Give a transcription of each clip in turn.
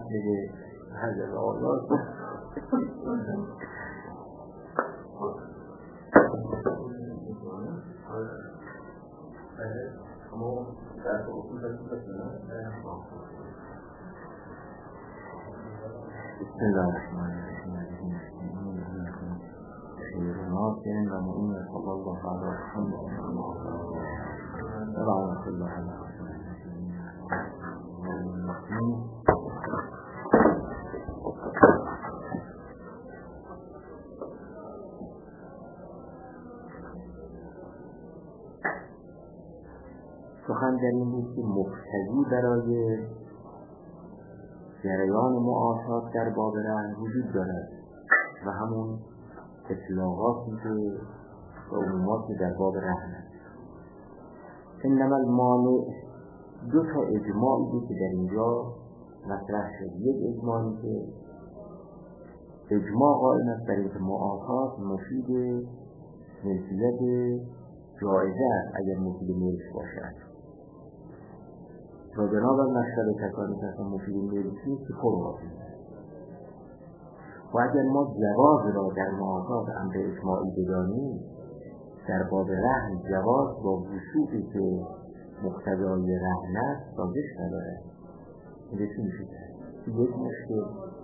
بده حضرت آزاد بسم الله الرحمن الرحیم خیر ناصر و معین صلی الله علیه محمد و رحمت الله علیه سخن در این بود که مقتضی برای جریان معاشات در باب رهن وجود دارد و همون اطلاقاتی که و عموماتی در باب رهن است. انما المانع دو تا اجماعی بود که در اینجا مطرح شد. یک اجماعی که اجماع قائم است بر اینکه معاشات مفید ملکیت جایزه است اگر مفید ملک باشد و بنابر مشهد کسانی که مفید ملکی است که فرواتی و اگر ما جواز را در معاشات امر اجماعی بدانیم در باب رهن جواز با وصوفی که مقتضای رهن است سازش ندارد. این چی میشه؟ یک مشکل.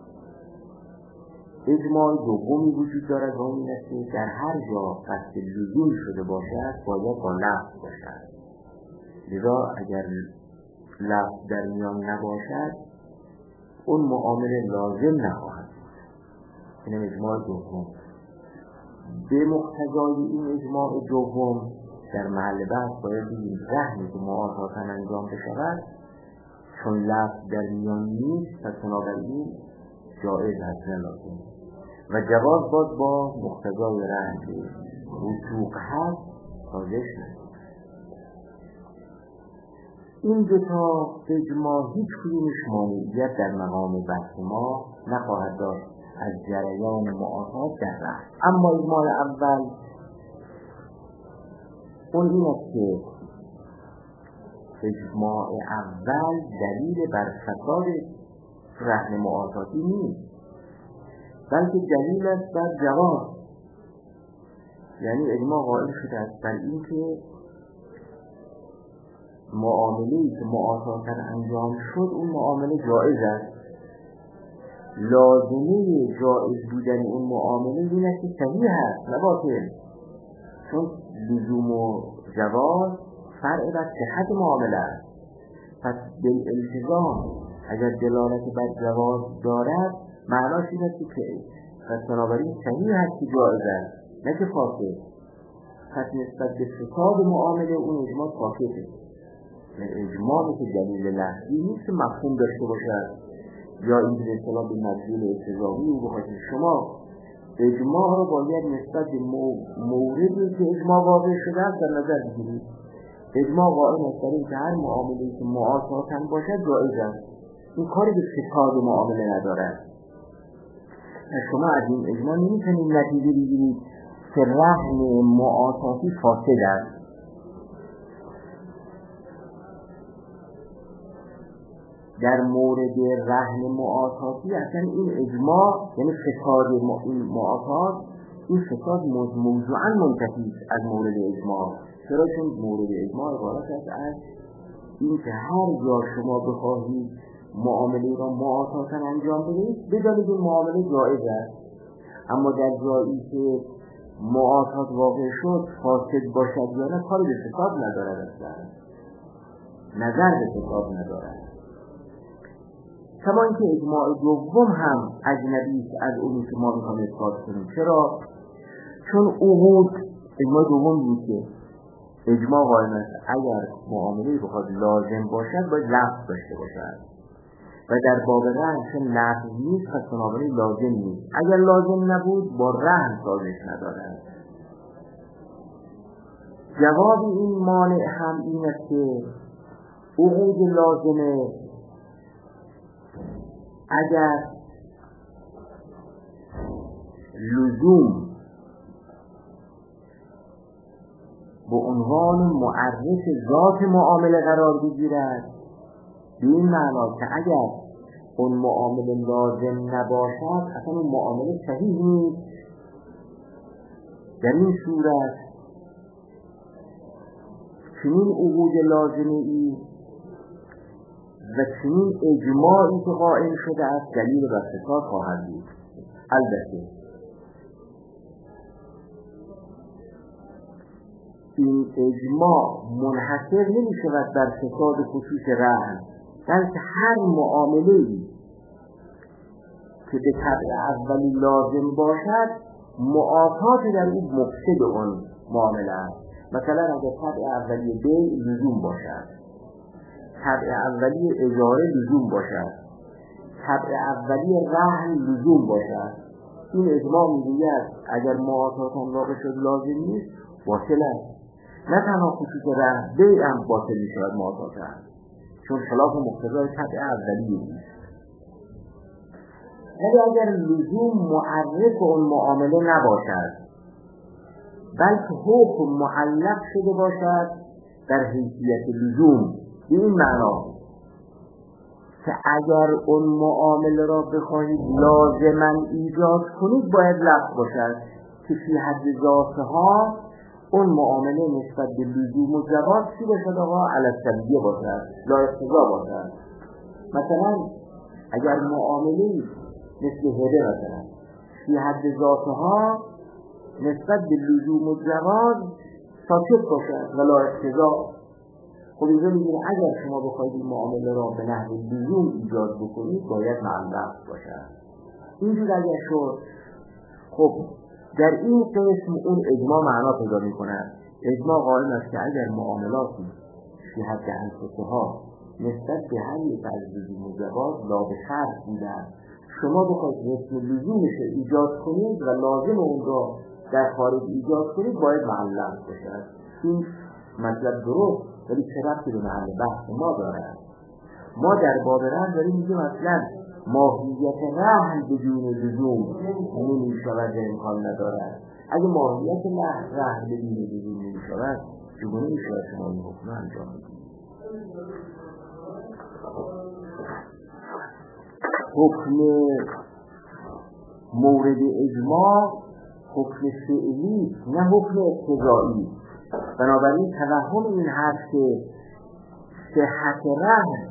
اجماع دومی وجود دارد و این است که در هر جا قصد لزوم شده باشد باید با لفظ باشد. لذا اگر لفظ در میان نباشد اون معامله لازم نخواهد بود. این اجماع دوم. به مقتضای این اجماع دوم در محل بحث باید بگیم رهنی که معاشاتا انجام بشود چون لفظ در میان نیست پس بنابراین جایز هست لازم و جواز باز با مقتضای رهن که وثوق هست سازش نست. این دو تا اجماع هیچ کدومش مانعیت در مقام بحث ما نخواهد داشت از جریان معاشات در رهن. اما اجماع اول اون این است که اجماع اول دلیل بر فساد رهن معاشاتی نیست بلکه دلیل است بر جواز. یعنی اجماع قائل شده است بر این که معامله‌ای که معاشاتا انجام شد اون معامله جایز است. لازمه جایز بودن اون معامله این است که صحیح است نه باطل، چون لزوم و جواز فرع بر صحت معامله است. پس بالالتزام اگر دلالت بر جواز دارد معناش این است که پس بنابراین صحیح است که جایز است نه که فاسد. پس نسبت به فساد معامله اون اجماع ساکته. اجماعی که دلیل لفظی نیست که مفهوم داشته باشد یا این به اصطلاح به مدلول اقتضایی او بخواهید. شما اجماع رو باید نسبت به موردی که اجماع واقع شده است در نظر بگیرید. اجماع قائم است بر اینکه هر معامله‌ای که معاشاتا باشد جایز است. این کاری به فساد معامله ندارد. شما از این اجماع نمیتونید نتیجه بگیرید که رهن معاشاتی فاسد است. در مورد رهن معاشاتی اصلا این اجماع یعنی فساد این معاشات این فساد موضوعاً منتفی از مورد اجماع. چرا؟ چون مورد اجماع عبارت است از این که هر جا شما بخواهید معامله را معاشاتا انجام بدهید بدانید این معامله جایز است. اما در جایی که معاشات واقع شد فاسد باشد یا نه کاری به فساد ندارد، اصلا نظر به فساد ندارد. کما اینکه اجماع دوم هم اجنبی است از اونی که ما میخوایم اثبات کنیم. چرا؟ چون عقود اجماع دوم بود که اجماع قائم است اگر معامله بخواد لازم باشد باید لفظ داشته باشد و در باب رهن چون لفظ نیست پس بنابراین لازم نیست. اگر لازم نبود با رهن سازش ندارد. جواب این مانع هم این است که عقود لازمه اگر لزوم به عنوان معرف ذات معامله قرار بگیرد به این معنا که اگر اون معامله لازم نباشد اصلا اون معامله صحیح نیست. در این صورت چنین عقود لازمه ای و چنین اجماعی که قائم شده است دلیل بر فساد خواهد بود. البته این اجماع منحصر نمی شود در فساد خصوص رهن، بلکه هر معامله‌ای که به طبع اولی لازم باشد معافات در او مفسد اون معامله است. مثلا اگر طبع اولی بیع لزوم باشد، طبع اولی اجاره لزوم باشد، طبع اولی رهن لزوم باشد، این اجماع میگوید اگر معافات هم واقع شد لازم نیست باطل است. نه تنها خصوص رهن، بیع هم باطل میشود معافات است، چون خلاف مقتضای طبع اولی نیست. ولی اگر لزوم معرف اون معامله نباشد، بلکه حکم معلق شده باشد در حیثیت لزوم، به این معنا که اگر اون معامله را بخواهید لازما ایجاد کنید باید لفظ باشد که فی حد ذاتها اون معامله نسبت به لزوم و جواز چی باشد آقا؟ علی السبیه باشد، لا اقتضا باشد. مثلا اگر معامله مثل هبه مثلا فی حد ذاتها نسبت به لزوم و جواز ساکت باشد و لا اقتضا، خب اینجا میگیم اگر شما بخواید این معامله را به نحو لزوم ایجاد بکنید باید معلق باشد. اینجور اگر شد، خب در این قسم اون اجماع معنا پیدا می‌کند. اجماع قائل است که اگر معاملاتی فی حد انفسها نسبت به هر یک از لزوم و جواز لا به شرط بودند، شما بخواید مثل لزومش ایجاد کنید و لازم اون را در خارج ایجاد کنید باید معلق باشد. این مطلب درست، ولی چه ربطی به محل بحث ما دارد؟ ما در باب رهن داریم میگیم اصلا ماهیت رهن بدون لزوم نمی شود، امکان ندارد. اگه ماهیت رهن بدون لزوم نمی شود چگونه می شود شما این حکم انجام بدید؟ حکم مورد اجماع حکم فعلی نه حکم اقتضایی. بنابراین توهم این هست که صحت رهن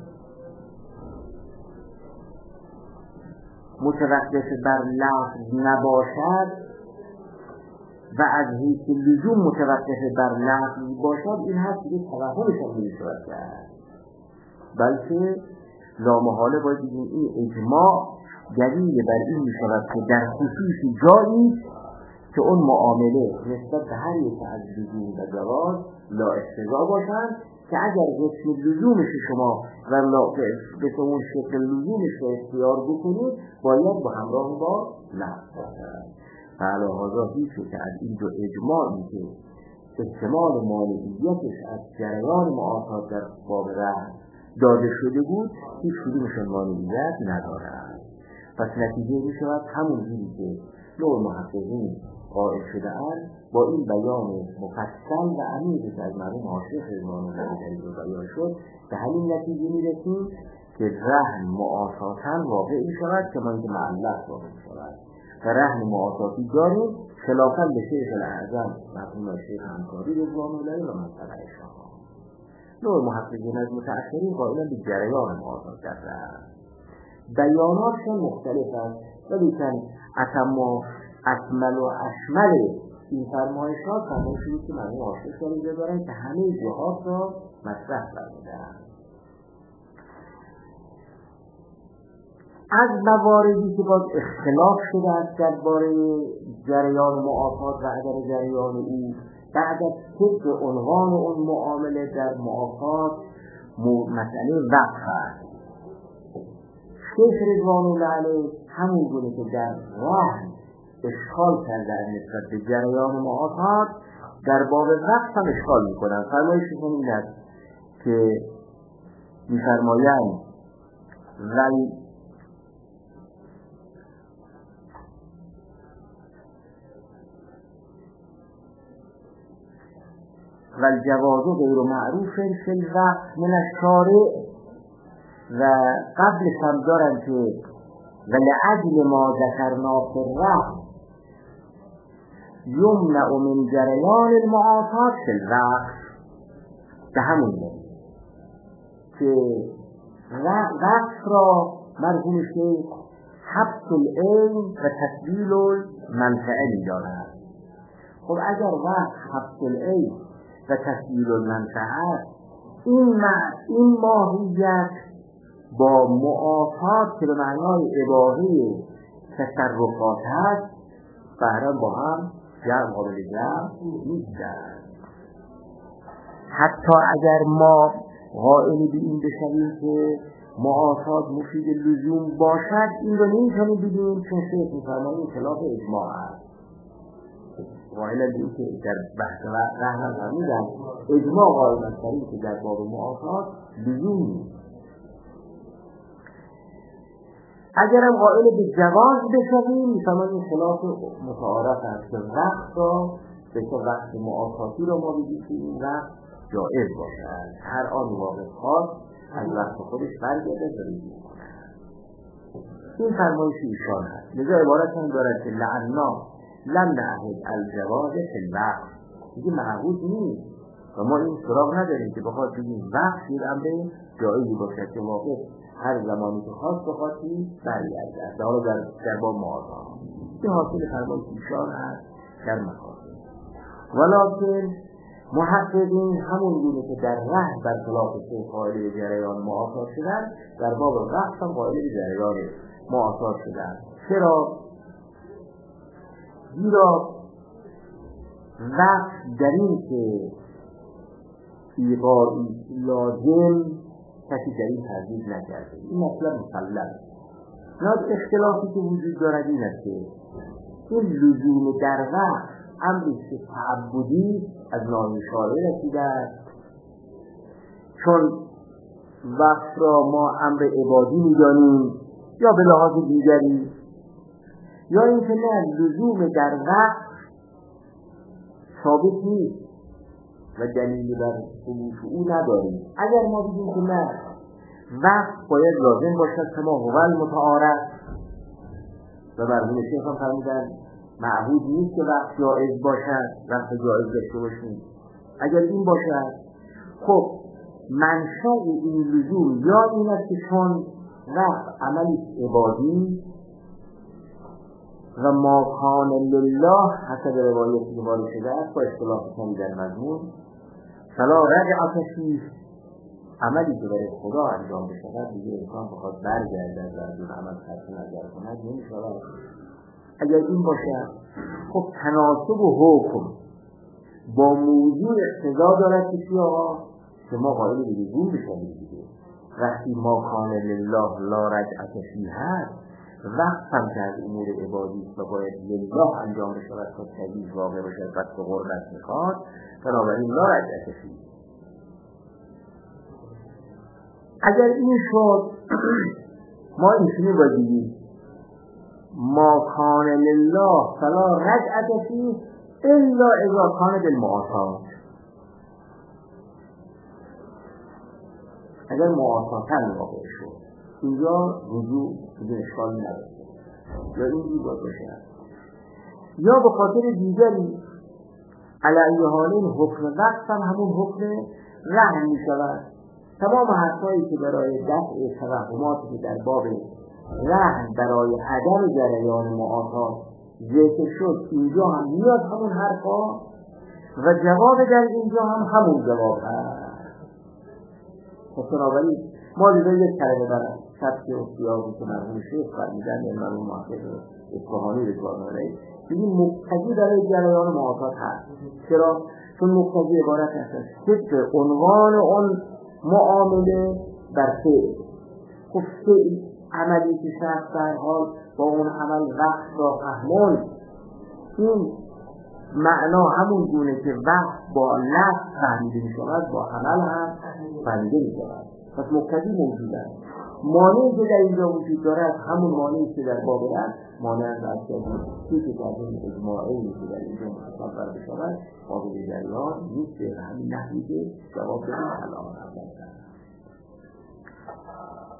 متوقف بر لفظ نباشد و از حیث لزوم متوقف بر لفظ باشد، این هست که توهمش هم نمی‌شود کرد، بلکه لامحاله باید بگیم این اجماع دلیل بر این می‌شود که در خصوصی جایی که اون معامله نسبت به هر یک از لزوم و جواز لا اقتضا باشند که اگر قسم لزومش شما و به اون شکل لزومش رو اختیار بکنید باید با همراه با لفظ باشند. فعلاهذا هیچ که از این دو اجماعی که احتمال مانعیتش از جریان معافات در باب رهن داده شده بود هیچ کدومشون مانعیت ندارد. پس نتیجه می شود همون جوری که نوع محققین قائل شده‌اند با این بیان مفصل و عمیقی که از مرحوم حاشیه فرمان رو بیان شد به همین نتیجه می‌رسیم که رهن معافاتاً واقع می شود که ما اینکه معلق واقع می شود و رهن معافاتی داریم خلافاً به شیخ الاعظم مرحوم شیخ همکاری رضوان الله و منطقه شما. نوع محققین از متأخرین قائلند به جریان معافات در رهن. بیاناتشون مختلف است ولی کن اکمل و اشمل این فرمایشات فرمایشی که مرحوم حاشیه شده دارن که همه جهات را مطرح فرمودند. از مواردی که باز اختلاف شده است درباره جریان معافات و عدم جریان او بعد از طبق عنوان اون معامله در معافات مسئله وقف است. شیخ رضوان الله علیه همون گونه که در رهن اشکال کرده نسبت به جریان معافات در باب وقف هم اشکال میکنن. فرمایششون این است که میفرمایند والجواز غیر معروف فی الوقت من الشارع و قبلش هم دارن که و لعجل ما ذکرنا فی الرحم یمنع من جریان المعاطات فی الرقص، به همون که رقص را مرحوم شیخ حبس العلم و تسبیل المنفعه می‌داند. خب اگر وقت حبس العلم و تسبیل المنفعه این ماهیت با معاطات که به معنای اباحه تصرفات هست بهرم با هم جمع قابل جمع نیستند. حتی اگر ما قائل به این بشویم که معاطات مفید لزوم باشد، این رو نمی‌تونیم بگیم چون شیخ می‌فرماید خلاف اجماع است. قائل به این که در بحث رحمت فرمودن اجماع قائل است که در باب معاطات لزوم نیست. اگرم قائل به جواز بشویم می‌فرماید خلاف متعارف است که وقت را به تو وقت معاطاتی را ما بگیم که این وقت جائز باشد، هر آن واقع خاص از وقت خودش برگرده دارید کنه. این فرمایش ایشان هست. لذا عبارت هم دارد که لعنا لم نعهد الجواز فی الوقت، دیگه معهود نیست و ما این سراغ نداریم که بخواد بگیم وقت این امر جایزی باشد که واقع هر زمانی که خواست بخواد برگرده در باب معاطات. این حاصل فرمایش ایشان هست در مقاصد. ولکن محققین همون گونه که در ره برخلاف شیخ قائل به جریان معاطات شدن، در باب وقت هم قائل به جریان معاطات شدن. چرا؟ زیرا وقت در این که ایقاعی لازم کسی در این تردید نکرده، این مطلب مسلم. نه اختلافی که وجود دارد این است که این لزوم در وقت امری که تعبدی از نام شارع رسیده است، چون وقت را ما امر عبادی می‌دانیم یا به لحاظ دیگری، یا اینکه نه لزوم در وقت ثابت نیست و دلیلی بر ثبوت او نداریم. اگر ما بگیم که نه وقت باید لازم باشد کما هو المتعارف و مرحوم شیخ هم فرمودن معهود نیست که وقت جائز باشد، وقت جائز داشته باشیم. اگر این باشد خب منشأ این لزوم یا این است که چون وقت عملی عبادی و ما کان لله حسب روایتی که وارد شده است با اختلاف کمی در مضمون فلا رجعت فیه، عملی که برای خدا انجام بشود دیگه انسان بخواد برگردد و از اون عمل صرف نظر کند نمی‌شود. اگر این باشد خب تناسب و حکم با موضوع اقتضا دارد که ما قائل به لزوم بشویم دیگه. وقتی ما کان لله لا رجعت فیه هست، وقت هم که از امور عبادی است و باید لله انجام بشود تا تجیز واقع باشد و به قربت میخواد، بنابراین لا رجعت فیه. اگر این شد ما اینشونی باید بگیم ما کان لله فلا رجعت فیه الا اذا کان بالمعاطات. اگر معاطاتن واقع شد اینجا رجوع بدون اشکال نداره، یا این دیگه باشه یا به خاطر دیگری. علی حالین حکم وقت هم همون حکم رهن می شود. تمام حرفایی که برای دفع توهماتی که در باب رهن برای عدم جریان معاطات ذکر شد اینجا هم میاد همون حرفا و جواب در اینجا هم همون جواب هست. بنابراین ما دیگه یک کلمه برای سبک و سیاقی که مرحوم شیخ فرمیدن یا مرحوم محقق اصفهانی رضوان الله بگیم مقتضی برای جریان معاطات هست. چرا؟ چون مقتضی عبارت هست از صدق عنوان اون معامله بر فعل. خب فعل عملی که شخص در حال با اون عمل وقت را فهمون، این معنا همون گونه که وقت با لفظ فهمیده می شود با عمل هم فهمیده می شود. پس مقتضی موجود است. مانعی که در اینجا وجود دارد همون مانعی که در باب رفت مانع از چیزی که از این اجماعی که در اینجا متصور بشود قابل جریان نیست. به همین نحوی که جواب بدیم الان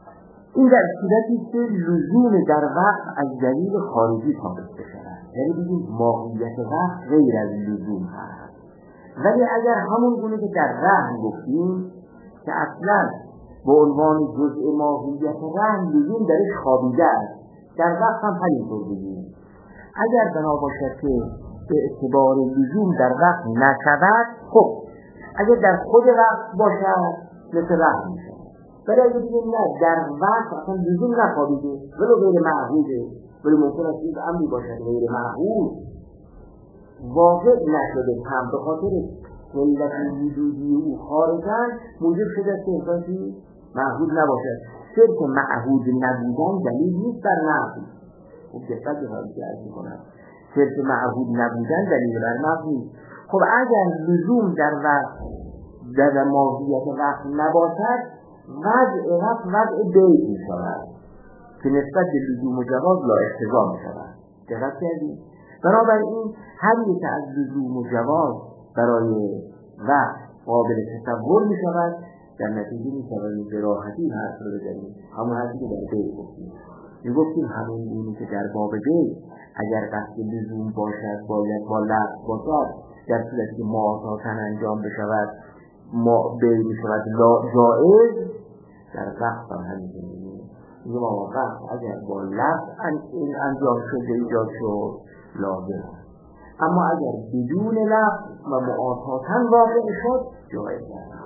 این در صورتی که لزوم در وقت از دلیل خارجی ثابت بشود، یعنی بگیم ماهیت وقت غیر از لزوم هست. ولی اگر همون گونه که در رهن گفتیم که اصلا به عنوان جزء ماهیت رهن لزوم درش خوابیده است، در وقت هم همینطور بگیم. اگر بنا باشد که به اعتبار لزوم در وقت نشود، خب اگر در خود وقت باشد مثل رهن میشه. ولی اگر بگیم نه در وقت اصلا لزوم نخوابیده ولو غیر معهوده، ولی ممکن است این امری باشد غیر معهود واقع نشده هم به خاطر علت وجودی او خارجاً موجب شده که انسانی معهود نباشد. صرف معهود نبودن دلیل نیست بر نفی. خب دقت به حالی که عرض می‌کنم صرف معهود نبودن دلیل بر نفی نیست. خب اگر لزوم در وقت در ماهیت وقت نباشد، وضع وقت وضع بیع می‌شود که نسبت به لزوم و جواز لا اقتضا می‌شود. دقت کردید؟ بنابراین هر یک از لزوم و جواز برای وقت قابل تصور می‌شود، در نتیجه می‌توانیم به راحتی حرف رو بزنیم. همون حرفی که در بیع گفتیم. میگفتیم همون گونه که در باب بیع اگر قصد لزوم باشد باید با لفظ باشد، در صورتی که معاطاً انجام بشود بیع می‌شود جائز. در وقت هم همینطور می‌بینیم. میگم آقا وقت اگر با لفظ انجام شده ایجاد شد لازم، اما اگر بدون لفظ و معاطاً واقع شد جایز است.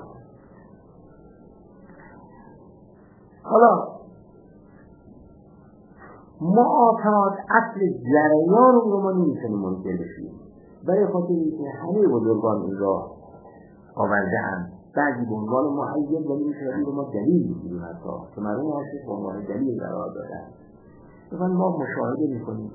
حالا معاطات اصل جریان رو ما نمی‌تونیم منکر بشیم، برای خاطر اینکه همه بزرگان این را آورده‌اند. بعضی به عنوان معید ولی می‌شود ما دلیل می‌گیریم حتی که معلوم است به عنوان دلیل قرار دادن. مثلا ما مشاهده می‌کنیم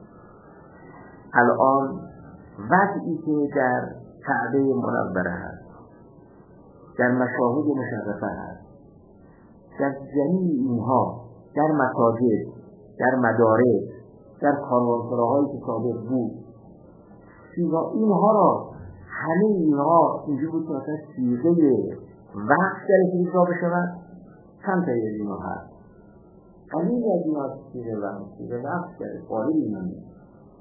الان وضعی که در کعبه منوره هست، در مشاهد مشرفه هست، در جمیع اینها، در مساجد، در مدارس، در کاروانسراهایی که سابق بود، اینها را همه اینها اینجور بود که مثلا صیغه وقت در اجرا بشود. چند تا از اینها هست؟ قلیل از اینها صیغه وقت در قالب اینها نیست.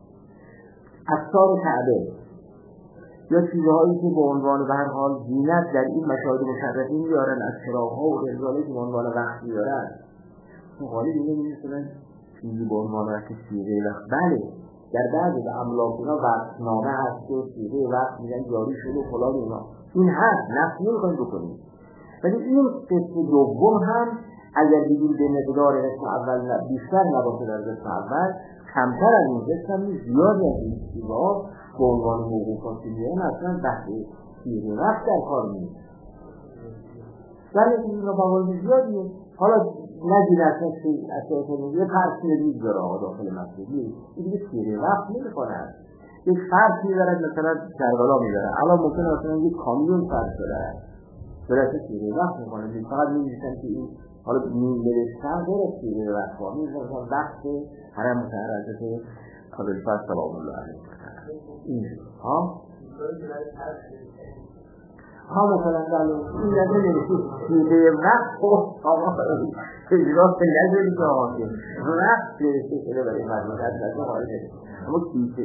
اثار کعبه یا چیزهایی که به عنوان به هر حال زینت در این مشاهد مشرفه میارن، از چراغ‌ها و ارزالی که به عنوان وقت میارن، غالب اینه می‌رسونن چیزی به عنوان وقت صیغه وقت. بله در بعضی به املاکینا وقتنامه هست که صیغه وقت میگن جاری شده فلان اینا، این هست، نفی نمی‌خوایم بکنیم. ولی این قسم دوم هم اگر بگیم به مقدار قسم اول بیشتر نباشه در قسم اول، کمتر از این قسم نیست، زیادی از این چیزها به عنوان موقوفات میان اصلا بحث صیغه وقت در کار نیست. ولی این را موارد زیادیه. حالا نگیر اصلا یه فرقی ریز داره داخل مسئولی، این دیگه صیغه وقت نمی‌کنن. یک فرق می‌برد مثلا کربلا می‌برد، الان ممکنه مثلا یک کامیون فرق داره برای صیغه وقت می‌کنن، فقط می‌نویسن که این حالا نوشتن غیر صیغه وقت ها می‌ذارن وقت حرم مطهر حضرت ابوالفضل سلام الله علیه این ها مثلا این نظر نوشید صیغه وقت اجراف نظری که آمده وقت نوشته شده برای مردمت نظر حاله، اما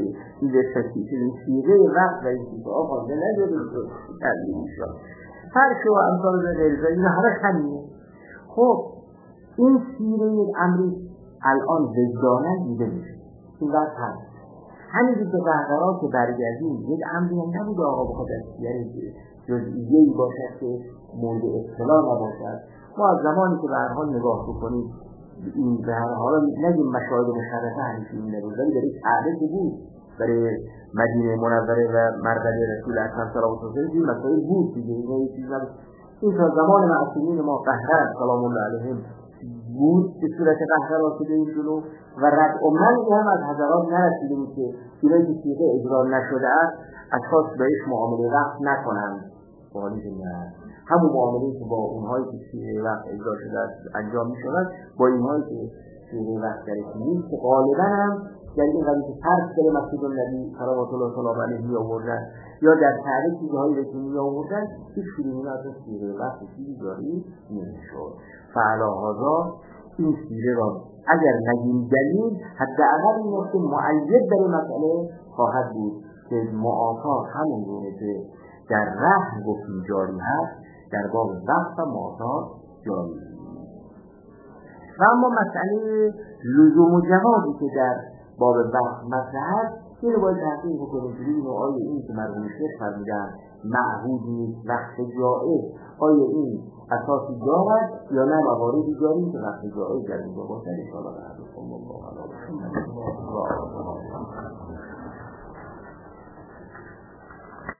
صیغه وقت و این چیزها آمده نظری که تبدیل شد فرش و امثال غیرزا این همه همینه. خب این سیره امری الان وجدانن دیده میشه، این وقت هست همین که قهقرا که برگردیم یک امری هم نبود آقا بخواد یعنی جزئیه‌ای باشد که مورد اطلاع نباشد. ما از زمانی که به هر حال نگاه بکنیم این به هر حال نگیم مشاهد مشرفه همیشه این نبود، ولی برای کعبه که بود، برای مدینه منوره و مرقد رسول اکرم صلی الله علیه و آله این مسائل بود دیگه. این تا زمان معصومین ما قهر سلام الله علیهم بود به صورت قهر راسده این جلو و رد و منعی هم از حضرات نرسیده بود که اینایی که صیغه اجرا نشده است اشخاص بهش معامله وقت نکنند. باید نه همون معامله که با اونهایی که صیغه وقت اجرا شده است انجام می شود با اینهایی که صیغه وقت درش نیست که غالبا هم یعنی این قضیه که فرض داره مسجد النبی صلوات الله تعالی علیه می آوردن یا در تعریف چیزهایی رو که می آوردن هیچ کدوم از صیغه وقت چیزی جاری نمیشد. فعلا هذا این سیره را اگر نگیم دلیل، حداقل این نکته مؤید در این مسئله خواهد بود که معاصات همون گونه که در رهن گفتیم جاری هست، در باب وقت و معاصات جاری هست. و اما مسئله لزوم و جوازی که در باب وقت مطرح است، این رو باید تحقیق بکنیم که این آیه این که مرحوم شیخ فرمودن معهود نیست وقت جائز، آیا این اساسی دارد یا نه مواردی داریم که وقت جائز در اینجا باشه؟ ان شاء الله.